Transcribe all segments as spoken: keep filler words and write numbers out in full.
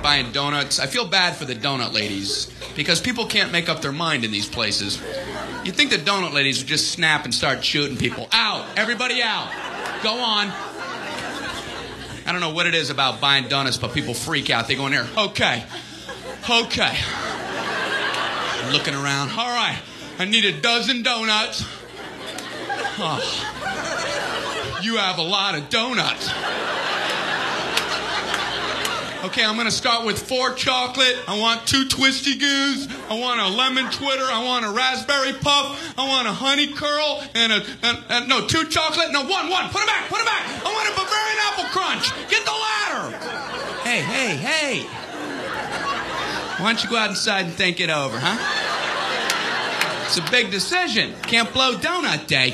buying donuts. I feel bad for the donut ladies because people can't make up their mind in these places. You'd think the donut ladies would just snap and start shooting people. Out! Everybody out! Go on. I don't know what it is about buying donuts, but people freak out. They go in there, okay, okay. I'm looking around. All right, I need a dozen donuts. Oh, you have a lot of donuts. Okay, I'm going to start with four chocolate. I want two Twisty Goos. I want a lemon Twitter. I want a raspberry puff. I want a honey curl and a, and, and no, two chocolate. No, one, one. Put it back, put it back. I want a Bavarian apple crunch. Get the ladder. Hey, hey, hey. Why don't you go out inside and think it over, huh? It's a big decision. Can't blow donut day.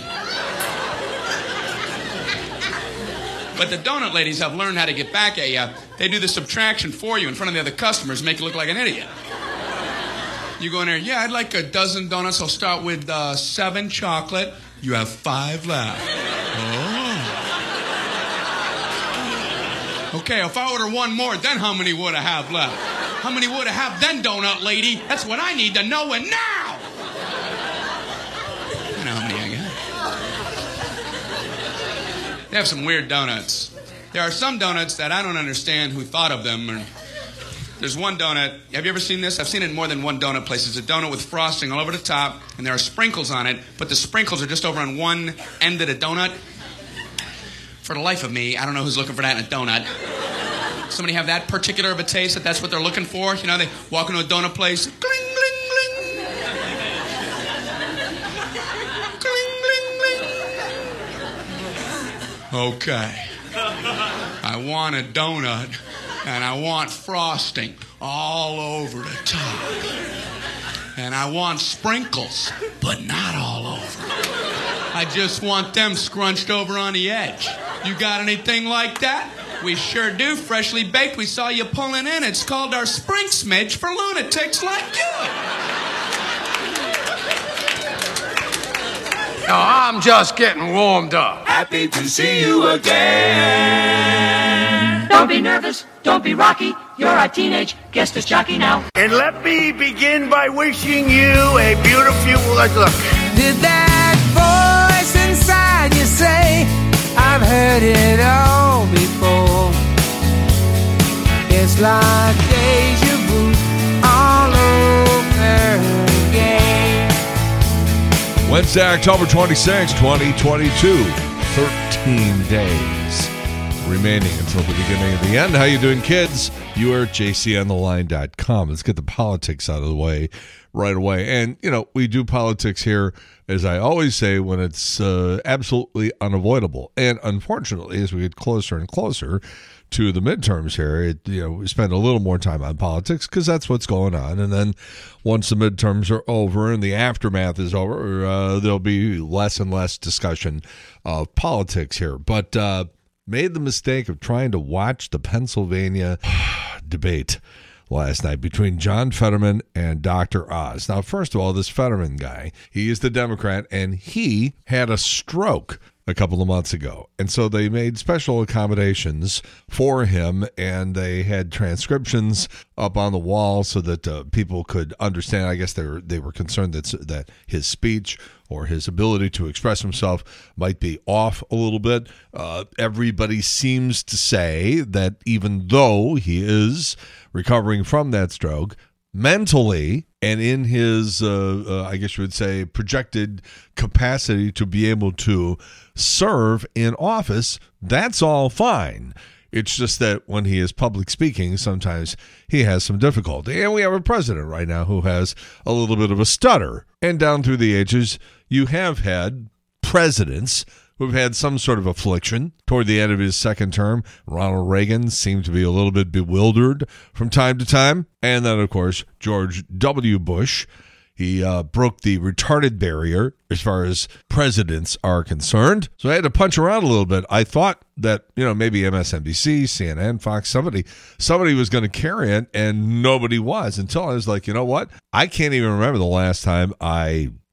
But the donut ladies have learned how to get back at you. They do the subtraction for you in front of the other customers, make you look like an idiot. You go in there, yeah, I'd like a dozen donuts. I'll start with uh, seven chocolate. You have five left. Oh. Okay, if I order one more, then how many would I have left? How many would I have then, donut lady? That's what I need to know, and now! I know how many I got. They have some weird donuts. There are some donuts that I don't understand who thought of them. Or, there's one donut. Have you ever seen this? I've seen it in more than one donut place. It's a donut with frosting all over the top, and there are sprinkles on it, but the sprinkles are just over on one end of the donut. For the life of me, I don't know who's looking for that in a donut. Somebody have that particular of a taste that that's what they're looking for? You know, they walk into a donut place, gling, gling, gling. Gling, gling, gling. Okay. I want a donut, and I want frosting all over the top. And I want sprinkles, but not all over. I just want them scrunched over on the edge. You got anything like that? We sure do. Freshly baked. We saw you pulling in. It's called our Sprink Smidge for lunatics like you. No, I'm just getting warmed up. Happy to see you again. Don't be nervous. Don't be rocky. You're a teenage guest as jockey now. And let me begin by wishing you a beautiful look. Did that voice inside you say, I've heard it all before? It's like deja vu all over again. Wednesday, October twenty-sixth, twenty twenty-two. thirteen days remaining until the beginning of the end. How you doing, kids? You are J C on the line dot com. Let's get the politics out of the way right away. And, you know, we do politics here, as I always say, when it's uh, absolutely unavoidable. And unfortunately, as we get closer and closer to the midterms here, it, you know, we spend a little more time on politics because that's what's going on. And then once the midterms are over and the aftermath is over, uh, there'll be less and less discussion of politics here. But uh, made the mistake of trying to watch the Pennsylvania debate last night between John Fetterman and Doctor Oz. Now, first of all, this Fetterman guy, he is the Democrat, and he had a stroke a couple of months ago. And so they made special accommodations for him, and they had transcriptions up on the wall so that uh, people could understand. I guess they were, they were concerned that, that his speech or his ability to express himself might be off a little bit. Uh, everybody seems to say that even though he is recovering from that stroke, mentally and in his, uh, uh, I guess you would say, projected capacity to be able to serve in office, that's all fine. It's just that when he is public speaking, sometimes he has some difficulty. And we have a president right now who has a little bit of a stutter. And down through the ages, you have had presidents who've had some sort of affliction. Toward the end of his second term, Ronald Reagan seemed to be a little bit bewildered from time to time. And then, of course, George W. Bush, he uh, broke the retarded barrier as far as presidents are concerned. So I had to punch around a little bit. I thought that, you know, maybe M S N B C, C N N, Fox, somebody, somebody was going to carry it, and nobody was, until I was like, you know what? I can't even remember the last time I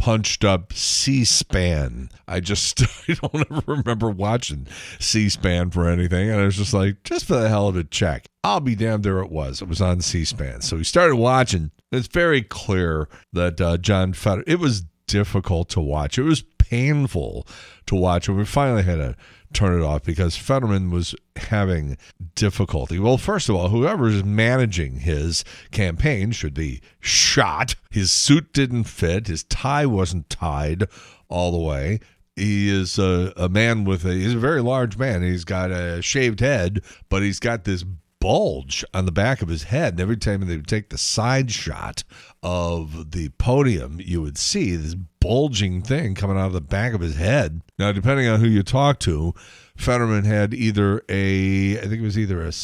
punched up C-SPAN. I just I don't ever remember watching C-SPAN for anything. And I was just like, just for the hell of it, check. I'll be damned, there it was. It was on C-SPAN. So we started watching. It's very clear that uh, John Fetterman, it was difficult to watch. It was painful to watch. And we finally had to turn it off because Fetterman was having difficulty. Well, first of all, whoever is managing his campaign should be shot. His suit didn't fit. His tie wasn't tied all the way. He is a, a man with a, he's a very large man. He's got a shaved head, but he's got this bulge on the back of his head. And every time they would take the side shot of the podium, you would see this bulging thing coming out of the back of his head. Now, depending on who you talk to, Fetterman had either a, I think it was either a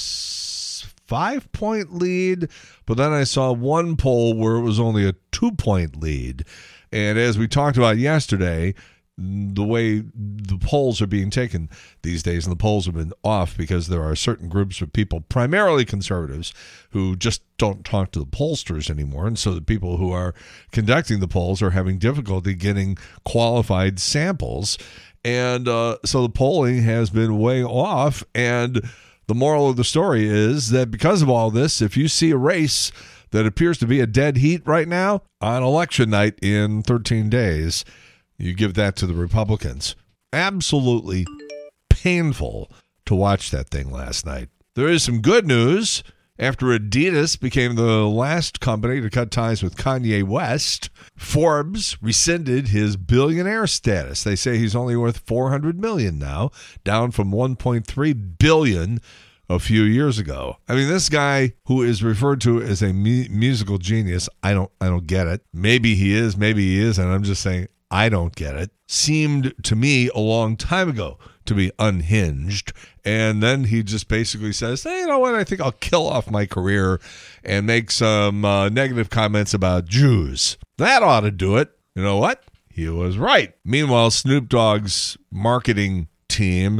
five-point lead, but then I saw one poll where it was only a two-point lead. And as we talked about yesterday, the way the polls are being taken these days, and the polls have been off because there are certain groups of people, primarily conservatives, who just don't talk to the pollsters anymore. And so the people who are conducting the polls are having difficulty getting qualified samples. And uh, so the polling has been way off. And the moral of the story is that because of all this, if you see a race that appears to be a dead heat right now on election night in thirteen days, you give that to the Republicans. Absolutely painful to watch that thing last night. There is some good news. After Adidas became the last company to cut ties with Kanye West, Forbes rescinded his billionaire status. They say he's only worth four hundred million dollars now, down from one point three billion dollars a few years ago. I mean, this guy who is referred to as a mu- musical genius, I don't, I don't get it. Maybe he is, maybe he is, and I'm just saying, I don't get it. Seemed to me a long time ago to be unhinged. And then he just basically says, hey, you know what? I think I'll kill off my career and make some uh, negative comments about Jews. That ought to do it. You know what? He was right. Meanwhile, Snoop Dogg's marketing team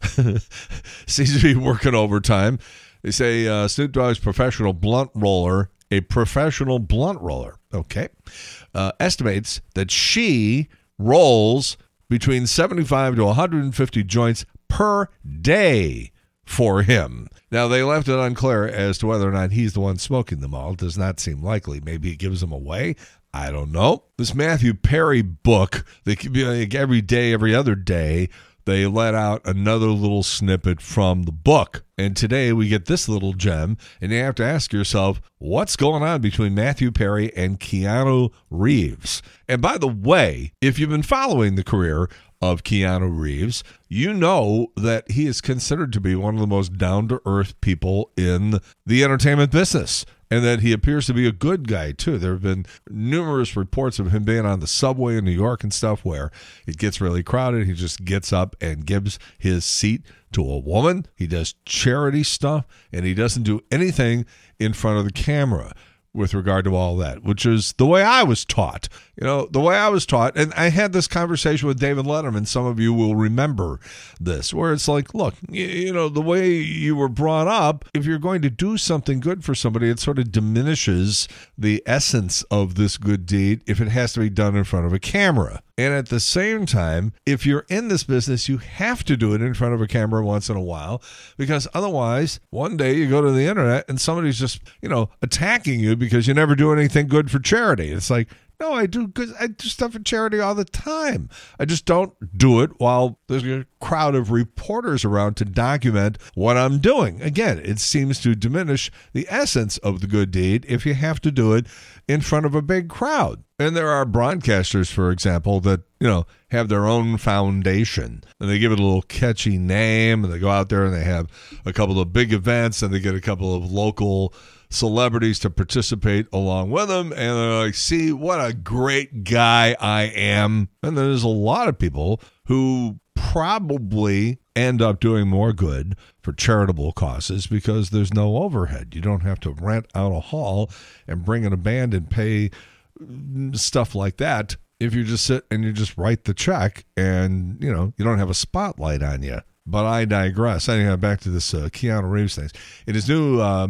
seems to be working overtime. They say uh, Snoop Dogg's professional blunt roller, a professional blunt roller, okay, uh, estimates that she rolls between seventy-five to one hundred fifty joints per day for him. Now, they left it unclear as to whether or not he's the one smoking them all. It does not seem likely. Maybe he gives them away. I don't know. This Matthew Perry book, they could be like every day, every other day, they let out another little snippet from the book. And today we get this little gem, and you have to ask yourself, what's going on between Matthew Perry and Keanu Reeves? And by the way, if you've been following the career of Keanu Reeves, you know that he is considered to be one of the most down-to-earth people in the entertainment business, and that he appears to be a good guy, too. There have been numerous reports of him being on the subway in New York and stuff where it gets really crowded. He just gets up and gives his seat to a woman. He does charity stuff, and he doesn't do anything in front of the camera with regard to all that, which is the way I was taught. You know, the way I was taught, and I had this conversation with David Letterman, some of you will remember this, where it's like, look, you, you know, the way you were brought up, if you're going to do something good for somebody, it sort of diminishes the essence of this good deed if it has to be done in front of a camera. And at the same time, if you're in this business, you have to do it in front of a camera once in a while, because otherwise, one day you go to the internet and somebody's just, you know, attacking you because you never do anything good for charity. It's like, no, I do good. I do stuff for charity all the time. I just don't do it while there's a crowd of reporters around to document what I'm doing. Again, it seems to diminish the essence of the good deed if you have to do it in front of a big crowd. And there are broadcasters, for example, that, you know, have their own foundation, and they give it a little catchy name, and they go out there and they have a couple of big events, and they get a couple of local celebrities to participate along with them, and they're like, see what a great guy I am. And there's a lot of people who probably end up doing more good for charitable causes because there's no overhead. You don't have to rent out a hall and bring in a band and pay stuff like that if you just sit and you just write the check and, you know, you don't have a spotlight on you. but I digress. Anyhow, back to this uh, Keanu Reeves thing. In his new uh,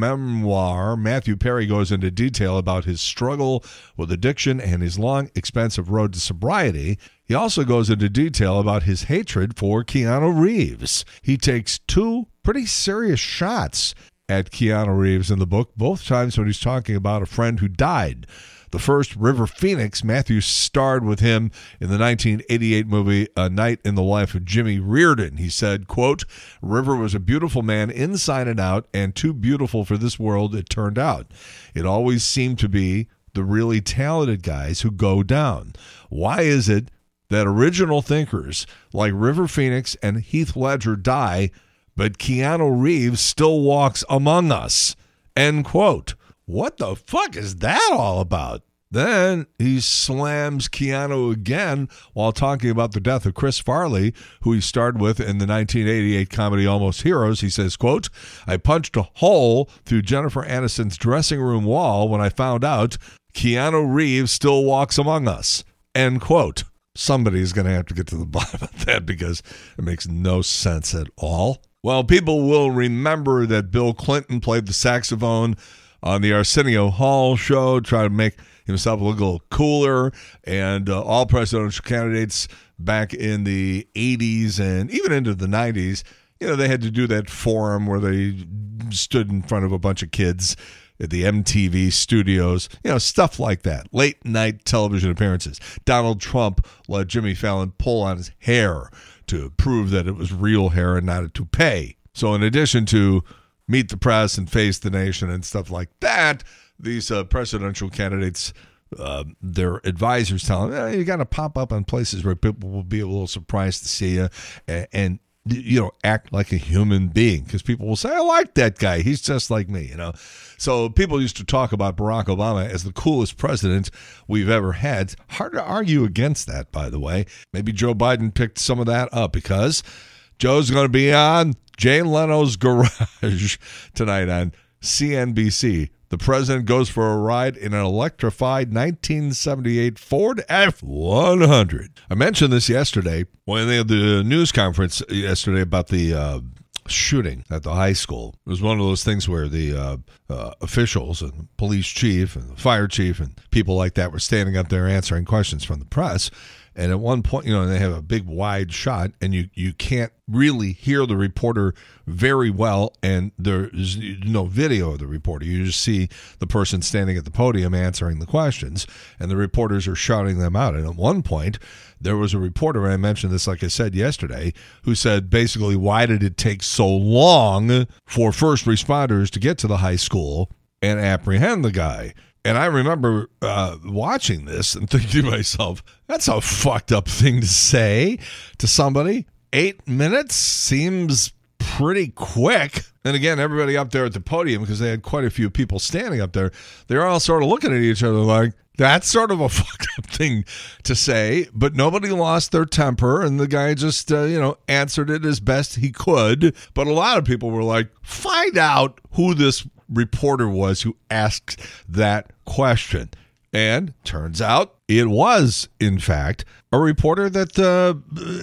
memoir, Matthew Perry goes into detail about his struggle with addiction and his long, expensive road to sobriety. He also goes into detail about his hatred for Keanu Reeves. He takes two pretty serious shots at Keanu Reeves in the book, both times when he's talking about a friend who died. The first, River Phoenix, Matthew starred with him in the nineteen eighty-eight movie A Night in the Life of Jimmy Reardon. He said, quote, River was a beautiful man inside and out, and too beautiful for this world it turned out. It always seemed to be the really talented guys who go down. Why is it that original thinkers like River Phoenix and Heath Ledger die, but Keanu Reeves still walks among us? End quote. What the fuck is that all about? Then he slams Keanu again while talking about the death of Chris Farley, who he starred with in the nineteen eighty-eight comedy Almost Heroes. He says, quote, I punched a hole through Jennifer Aniston's dressing room wall when I found out Keanu Reeves still walks among us. End quote. Somebody's going to have to get to the bottom of that because it makes no sense at all. Well, people will remember that Bill Clinton played the saxophone on the Arsenio Hall show, trying to make himself look a little cooler, and uh, all presidential candidates back in the eighties and even into the nineties, you know, they had to do that forum where they stood in front of a bunch of kids at the M T V studios, you know, stuff like that. Late night television appearances. Donald Trump let Jimmy Fallon pull on his hair to prove that it was real hair and not a toupee. So in addition to Meet the Press and Face the Nation and stuff like that, these uh, presidential candidates, uh, their advisors tell them, eh, you got to pop up on places where people will be a little surprised to see you and, and you know, act like a human being, because people will say, I like that guy. He's just like me, you know. So people used to talk about Barack Obama as the coolest president we've ever had. Hard to argue against that, by the way. Maybe Joe Biden picked some of that up because Joe's going to be on Jay Leno's Garage tonight on C N B C. The president goes for a ride in an electrified nineteen seventy-eight Ford F one hundred. I mentioned this yesterday when they had the news conference yesterday about the uh, shooting at the high school. It was one of those things where the uh, uh, officials and the police chief and the fire chief and people like that were standing up there answering questions from the press. And at one point, you know, they have a big wide shot and you, you can't really hear the reporter very well. And there's no video of the reporter. You just see the person standing at the podium answering the questions and the reporters are shouting them out. And at one point, there was a reporter, and I mentioned this, like I said yesterday, who said basically, why did it take so long for first responders to get to the high school and apprehend the guy? And I remember uh, watching this and thinking to myself, that's a fucked up thing to say to somebody. Eight minutes seems pretty quick. And again, everybody up there at the podium, because they had quite a few people standing up there, they're all sort of looking at each other like, that's sort of a fucked up thing to say. But nobody lost their temper, and the guy just, uh, you know, answered it as best he could. But a lot of people were like, find out who this reporter was who asked that question. And turns out it was, in fact, a reporter that uh,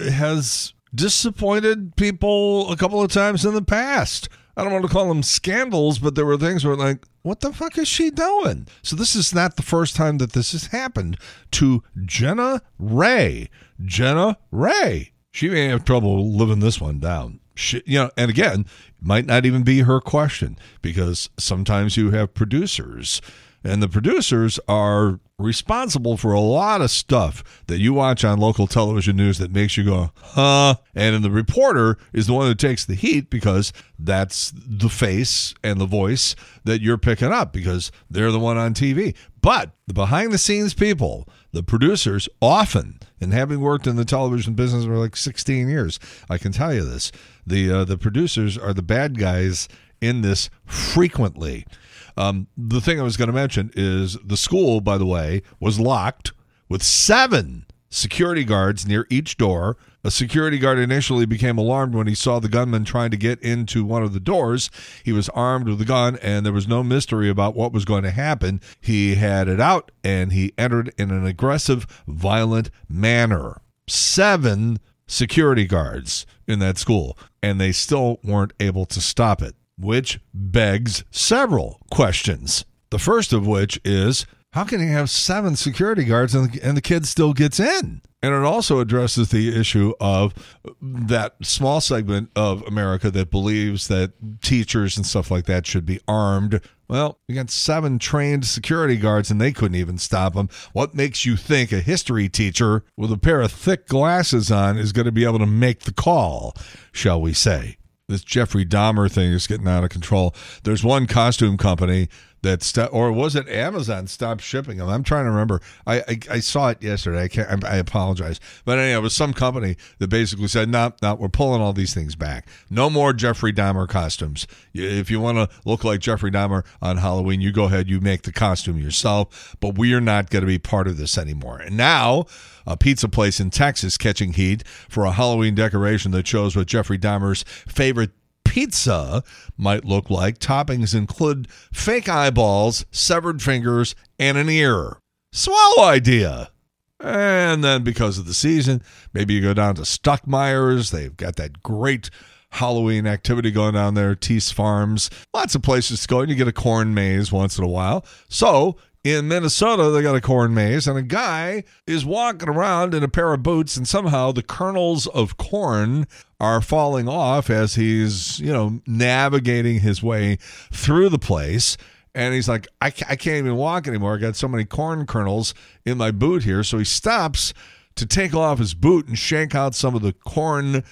has disappointed people a couple of times in the past. I don't want to call them scandals, but there were things where like, what the fuck is she doing? So this is not the first time that this has happened to Jenna Ray. Jenna Ray. She may have trouble living this one down. She, you know, and again, it might not even be her question, because sometimes you have producers, and the producers are responsible for a lot of stuff that you watch on local television news that makes you go, huh? And then the reporter is the one who takes the heat, because that's the face and the voice that you're picking up, because they're the one on T V. But the behind-the-scenes people, the producers, often, and having worked in the television business for like sixteen years, I can tell you this, the uh, the producers are the bad guys in this frequently. Um, the thing I was going to mention is the school, by the way, was locked with seven security guards near each door. A security guard initially became alarmed when he saw the gunman trying to get into one of the doors. He was armed with a gun, and there was no mystery about what was going to happen. He had it out, and he entered in an aggressive, violent manner. Seven security guards in that school, and they still weren't able to stop it, which begs several questions. The first of which is, how can you have seven security guards and the, and the kid still gets in? And it also addresses the issue of that small segment of America that believes that teachers and stuff like that should be armed. Well, we got seven trained security guards and they couldn't even stop them. What makes you think a history teacher with a pair of thick glasses on is going to be able to make the call, shall we say? This Jeffrey Dahmer thing is getting out of control. There's one costume company that, st- or was it Amazon, stopped shipping them? I'm trying to remember. I I, I saw it yesterday. I can't. I, I apologize. But anyway, it was some company that basically said, no, no, we're pulling all these things back. No more Jeffrey Dahmer costumes. If you want to look like Jeffrey Dahmer on Halloween, you go ahead, you make the costume yourself. But we are not going to be part of this anymore. And now, a pizza place in Texas catching heat for a Halloween decoration that shows what Jeffrey Dahmer's favorite pizza might look like. Toppings include fake eyeballs, severed fingers, and an ear. Swallow idea. And then because of the season, maybe you go down to Stuckmeyer's. They've got that great Halloween activity going down there, Tease Farms. Lots of places to go, and you get a corn maze once in a while. So in Minnesota, they got a corn maze, and a guy is walking around in a pair of boots, and somehow the kernels of corn are falling off as he's, you know, navigating his way through the place. And he's like, I, I can't even walk anymore. I got so many corn kernels in my boot here. So he stops to take off his boot and shake out some of the corn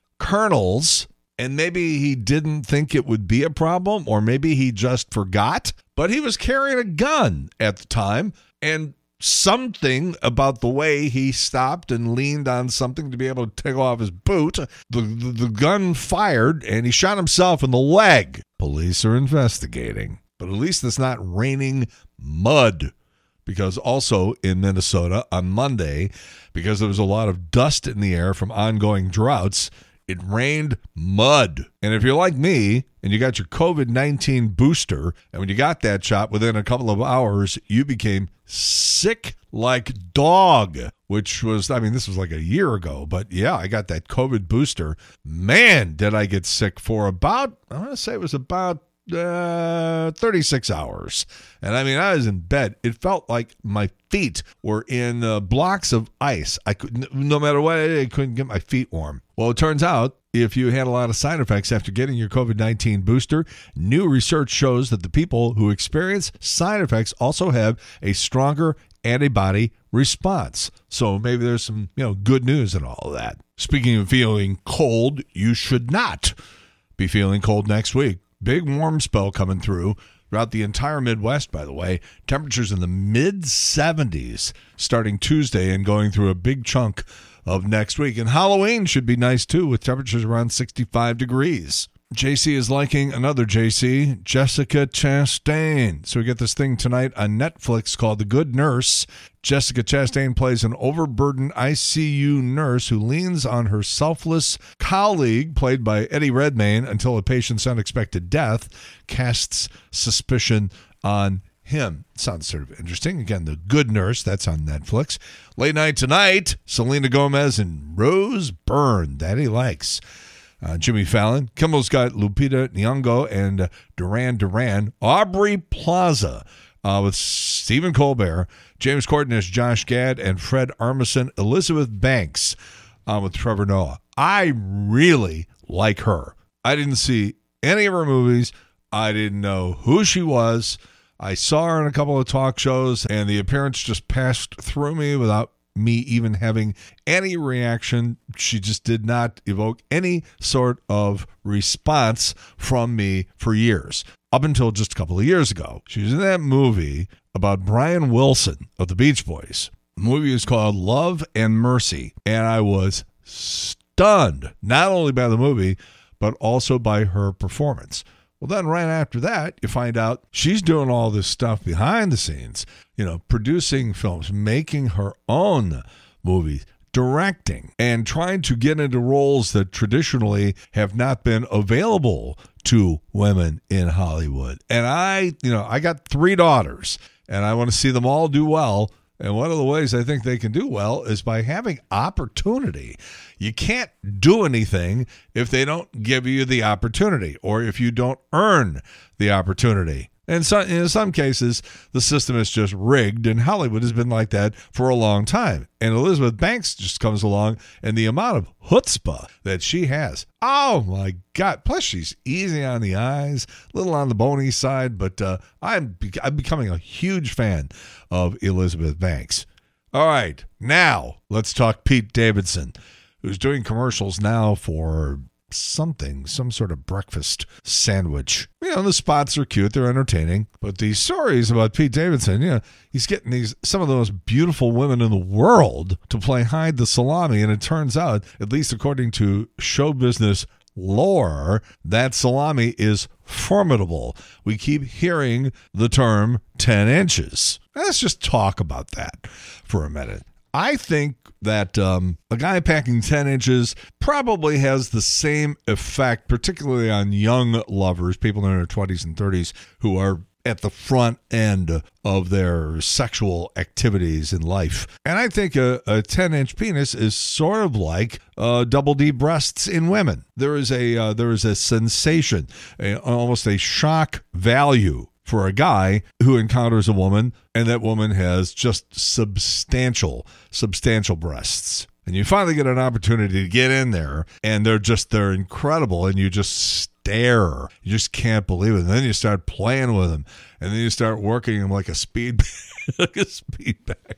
kernels. And maybe he didn't think it would be a problem, or maybe he just forgot. But he was carrying a gun at the time, and something about the way he stopped and leaned on something to be able to take off his boot, the, the, the gun fired, and he shot himself in the leg. Police are investigating. But at least it's not raining mud, because also in Minnesota on Monday, because there was a lot of dust in the air from ongoing droughts, it rained mud. And if you're like me and you got your covid nineteen booster, and when you got that shot, within a couple of hours, you became sick like dog, which was, I mean, this was like a year ago. But yeah, I got that COVID booster. Man, did I get sick for about, I want to say it was about uh, thirty-six hours. And I mean, I was in bed. It felt like my feet were in uh, blocks of ice. I could, no matter what I did, I couldn't get my feet warm. Well, it turns out if you had a lot of side effects after getting your covid nineteen booster, new research shows that the people who experience side effects also have a stronger antibody response. So maybe there's some, you know, good news in all of that. Speaking of feeling cold, you should not be feeling cold next week. Big warm spell coming through throughout the entire Midwest, by the way. Temperatures in the mid seventies starting Tuesday and going through a big chunk of next week. And Halloween should be nice, too, with temperatures around sixty-five degrees. J C is liking another J C, Jessica Chastain. So we get this thing tonight on Netflix called The Good Nurse. Jessica Chastain plays an overburdened I C U nurse who leans on her selfless colleague, played by Eddie Redmayne, until a patient's unexpected death casts suspicion on him. Sounds sort of interesting. Again, The Good Nurse, that's on Netflix. Late night tonight, Selena Gomez and Rose Byrne. That he likes. Uh, Jimmy Fallon. Kimmel's got Lupita Nyong'o and uh, Duran Duran. Aubrey Plaza uh, with Stephen Colbert. James Corden as Josh Gad and Fred Armisen. Elizabeth Banks uh, with Trevor Noah. I really like her. I didn't see any of her movies. I didn't know who she was. I saw her in a couple of talk shows, and the appearance just passed through me without me even having any reaction. She just did not evoke any sort of response from me for years, up until just a couple of years ago. She was in that movie about Brian Wilson of the Beach Boys. The movie is called Love and Mercy, and I was stunned, not only by the movie, but also by her performance. Well, then right after that, you find out she's doing all this stuff behind the scenes, you know, producing films, making her own movies, directing, and trying to get into roles that traditionally have not been available to women in Hollywood. And I, you know, I got three daughters, and I want to see them all do well. And one of the ways I think they can do well is by having opportunity. You can't do anything if they don't give you the opportunity or if you don't earn the opportunity. And so, in some cases, the system is just rigged, and Hollywood has been like that for a long time. And Elizabeth Banks just comes along, and the amount of chutzpah that she has, oh my God. Plus, she's easy on the eyes, a little on the bony side, but uh, I'm, I'm becoming a huge fan of Elizabeth Banks. All right, now let's talk Pete Davidson, who's doing commercials now for something, some sort of breakfast sandwich. You know, the spots are cute, they're entertaining, but these stories about Pete Davidson, you know, he's getting these some of the most beautiful women in the world to play hide the salami, and it turns out, at least according to show business lore, that salami is formidable. We keep hearing the term ten inches. Let's just talk about that for a minute. I think that um, a guy packing ten inches probably has the same effect, particularly on young lovers, people in their twenties and thirties who are at the front end of their sexual activities in life. And I think a, a ten-inch penis is sort of like uh, double D breasts in women. There is a uh, there is a sensation, a, almost a shock value for a guy who encounters a woman, and that woman has just substantial, substantial breasts. And you finally get an opportunity to get in there, and they're just, they're incredible, and you just stare. You just can't believe it. And then you start playing with them, and then you start working them like a speed, like a speed bag.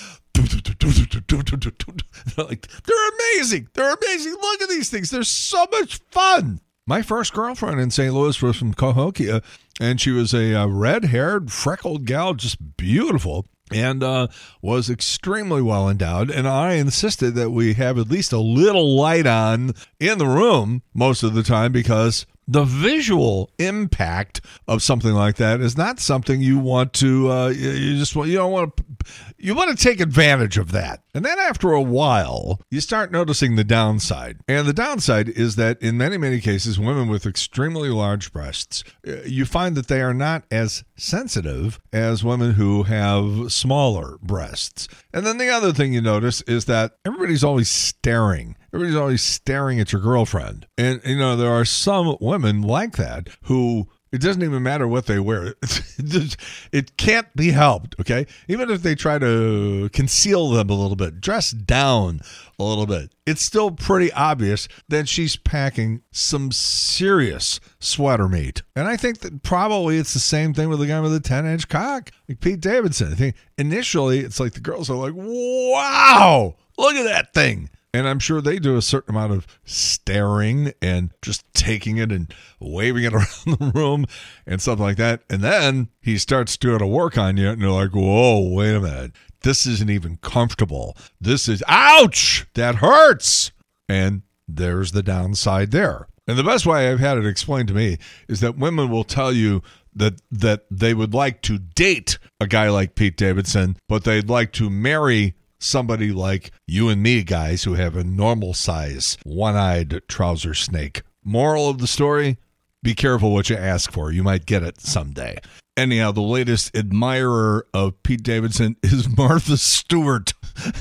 They're like, they're amazing. They're amazing. Look at these things. They're so much fun. My first girlfriend in Saint Louis was from Cahokia, and she was a, a red-haired, freckled gal, just beautiful, and uh, was extremely well endowed. And I insisted that we have at least a little light on in the room most of the time, because the visual impact of something like that is not something you want to, uh, you just want, you don't want to, you want to take advantage of that. And then after a while, you start noticing the downside. And the downside is that in many, many cases, women with extremely large breasts, you find that they are not as sensitive as women who have smaller breasts. And then the other thing you notice is that everybody's always staring. Everybody's always staring at your girlfriend. And, you know, there are some women like that who, it doesn't even matter what they wear. It can't be helped, okay? Even if they try to conceal them a little bit, dress down a little bit, it's still pretty obvious that she's packing some serious sweater meat. And I think that probably it's the same thing with the guy with a ten-inch cock, like Pete Davidson. I think initially it's like the girls are like, wow, look at that thing. And I'm sure they do a certain amount of staring and just taking it and waving it around the room and something like that. And then he starts doing a work on you, and you're like, whoa, wait a minute. This isn't even comfortable. This is, ouch, that hurts. And there's the downside there. And the best way I've had it explained to me is that women will tell you that that they would like to date a guy like Pete Davidson, but they'd like to marry somebody like you and me, guys, who have a normal size, one-eyed trouser snake. Moral of the story, be careful what you ask for. You might get it someday. Anyhow, the latest admirer of Pete Davidson is Martha Stewart.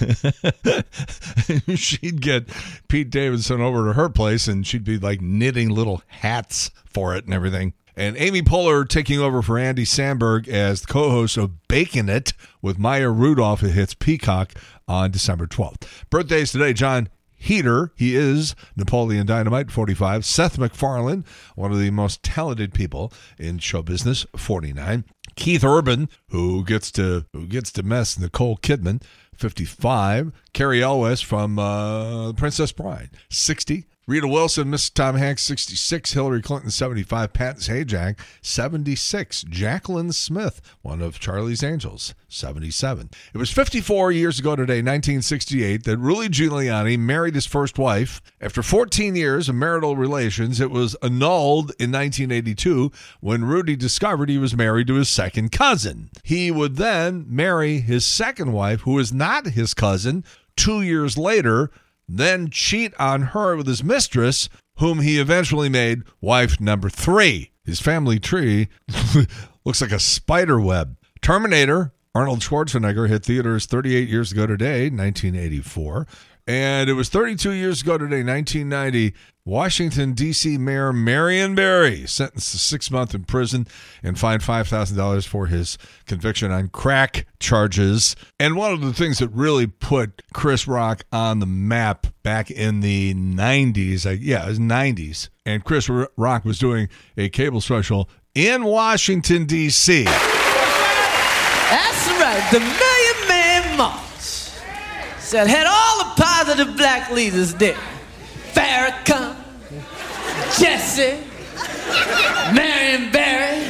She'd get Pete Davidson over to her place, and she'd be like knitting little hats for it and everything. And Amy Poehler taking over for Andy Samberg as the co-host of Baking It with Maya Rudolph. It hits Peacock on December twelfth. Birthdays today, John Heater, he is Napoleon Dynamite, forty-five. Seth MacFarlane, one of the most talented people in show business, forty-nine. Keith Urban, who gets to who gets to mess Nicole Kidman, fifty-five. Carrie Elwes from uh, Princess Bride, sixty. Rita Wilson, Miss Tom Hanks, sixty-six. Hillary Clinton, seventy-five. Pat Sajak, seventy-six. Jacqueline Smith, one of Charlie's Angels, seventy-seven. It was fifty-four years ago today, nineteen sixty-eight, that Rudy Giuliani married his first wife. After fourteen years of marital relations, it was annulled in nineteen eighty-two when Rudy discovered he was married to his second cousin. He would then marry his second wife, who is not his cousin, two years later, then cheat on her with his mistress, whom he eventually made wife number three. His family tree looks like a spider web. Terminator, Arnold Schwarzenegger hit theaters thirty-eight years ago today, nineteen eighty-four. And it was thirty-two years ago today, nineteen ninety, Washington, D C Mayor Marion Barry sentenced to six months in prison and fined five thousand dollars for his conviction on crack charges. And one of the things that really put Chris Rock on the map back in the nineties, uh, yeah, it was nineties, and Chris Rock was doing a cable special in Washington, D C That's right, the Million Man March. Said had all the positive black leaders there. Farrakhan, Jesse, Marion Barry,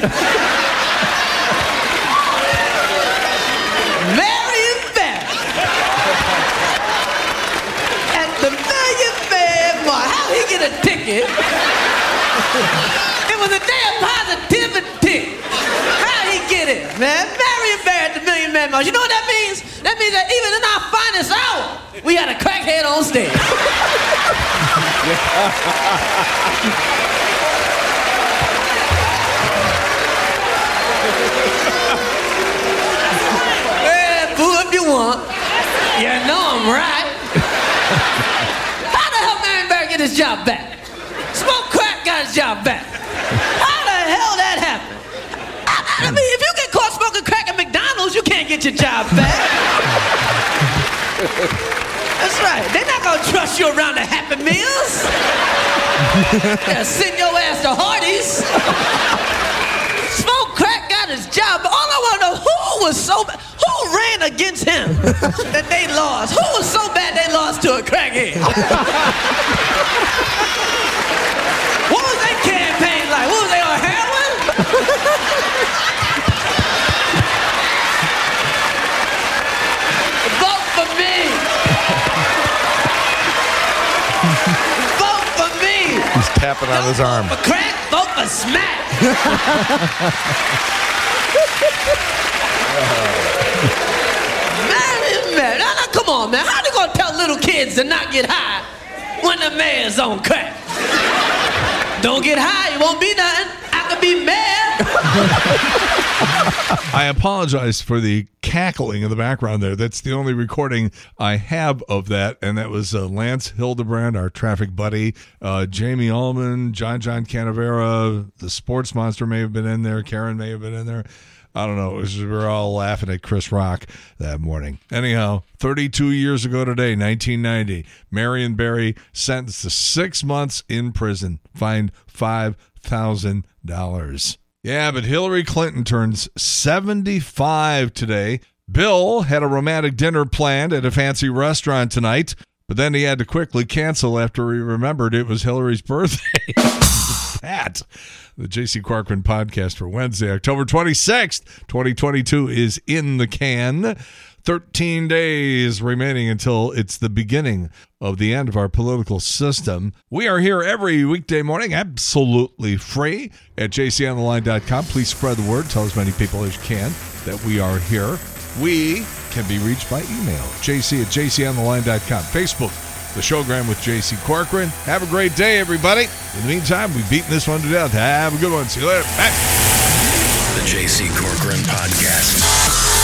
Marion Barry, at the Million Man March. How he get a ticket? It was a damn positivity. How he get it, man? Marion Barry at the Million Man March. You know what that means? That means that even in our finest hour, we had a crackhead on stage. Well, boo if you want. You know I'm right. How the hell Marion Barry get his job back? Smoke crack got his job back. How the hell that happened? I, I mean, if you get caught smoking crack at McDonald's, you can't get your job back. That's right. They're not gonna trust you around the Happy Meals. They'll send your ass to Hardee's. Smoke crack got his job. All I want to know, who was so bad? Who ran against him that they lost? Who was so bad they lost to a crackhead? What was their campaign like? What was they on heroin? Vote for me. Vote for me. He's tapping on his arm. Vote for crack, vote for smack. Man, man, now, now, come on, man. How they gonna tell little kids to not get high when the mayor's on crack? Don't get high, it won't be nothing. I could be mayor. I apologize for the cackling in the background there. That's the only recording I have of that, and that was uh, Lance Hildebrand, our traffic buddy, uh, Jamie Ullman, John John Canavera, the sports monster may have been in there, Karen may have been in there. I don't know. It was, we were all laughing at Chris Rock that morning. Anyhow, thirty-two years ago today, nineteen ninety, Marion Barry sentenced to six months in prison, fined five thousand dollars. Yeah, but Hillary Clinton turns seventy-five today. Bill had a romantic dinner planned at a fancy restaurant tonight, but then he had to quickly cancel after he remembered it was Hillary's birthday. That, the J C Corcoran podcast for Wednesday, October twenty-sixth, twenty twenty-two is in the can. thirteen days remaining until it's the beginning of the end of our political system. We are here every weekday morning, absolutely free, at j c on the line dot com. Please spread the word. Tell as many people as you can that we are here. We can be reached by email, j c at j c on the line dot com. Facebook, The Showgram with J C Corcoran. Have a great day, everybody. In the meantime, we've beaten this one to death. Have a good one. See you later. Bye. The J C Corcoran Podcast.